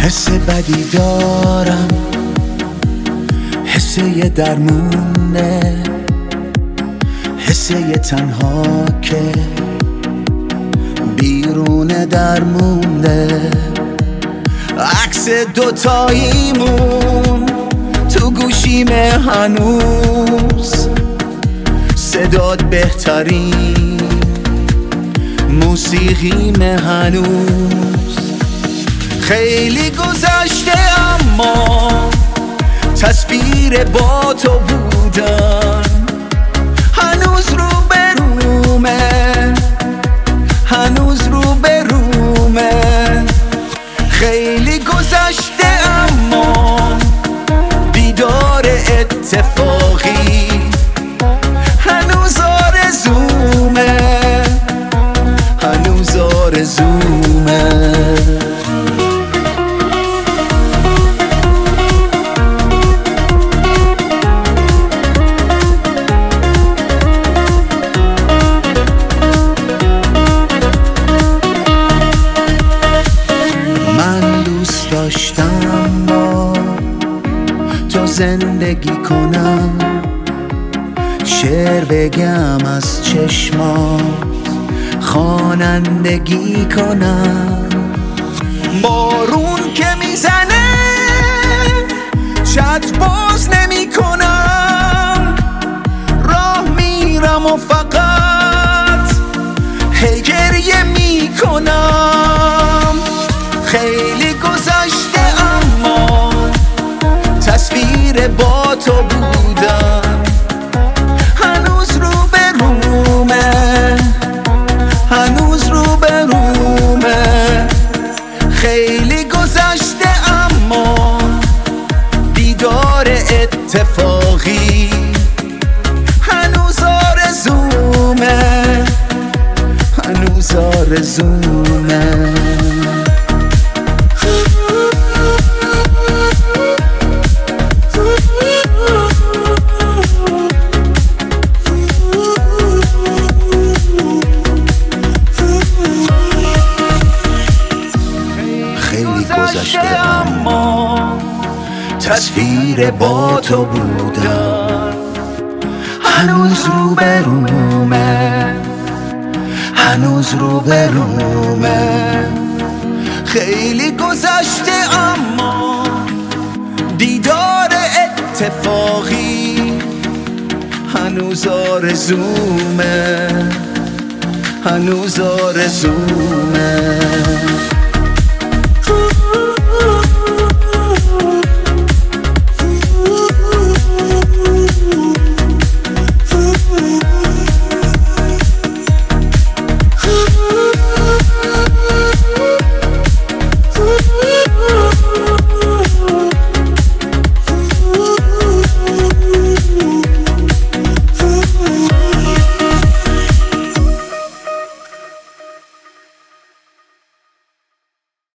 حس بدی دارم، حس یه درمونه، حس یه تنها که بیرون درمونده. عکس دوتاییمون تو گوشیمه هنوز، صدات بهترین موسیقیمه هنوز. خیلی گذشته اما تصویر با تو بودن هنوز رو برومه، هنوز رو برومه. خیلی گذشته اما دیدار اتفاقی هنوز آرزومه، هنوز آرزومه. داشتم با تو زندگی کنم، شعر بگم از چشمات، خوانندگی کنم. بارون که میزنه چت باز نمی کنم، راه میرم و فقط هی گریه می کنم. خیلی گذشته اما تصویر با تو بودم هنوز رو برومه، هنوز رو برومه. خیلی گذشته اما دیدار اتفاقی هنوز آرزومه، هنوز آرزومه. خیلی گذشته اما تصویر با تو بودم هنوز رو برومه، هنوز رو برومه. خیلی گذشته اما دیدار اتفاقی هنوز آرزومه، هنوز آرزومه.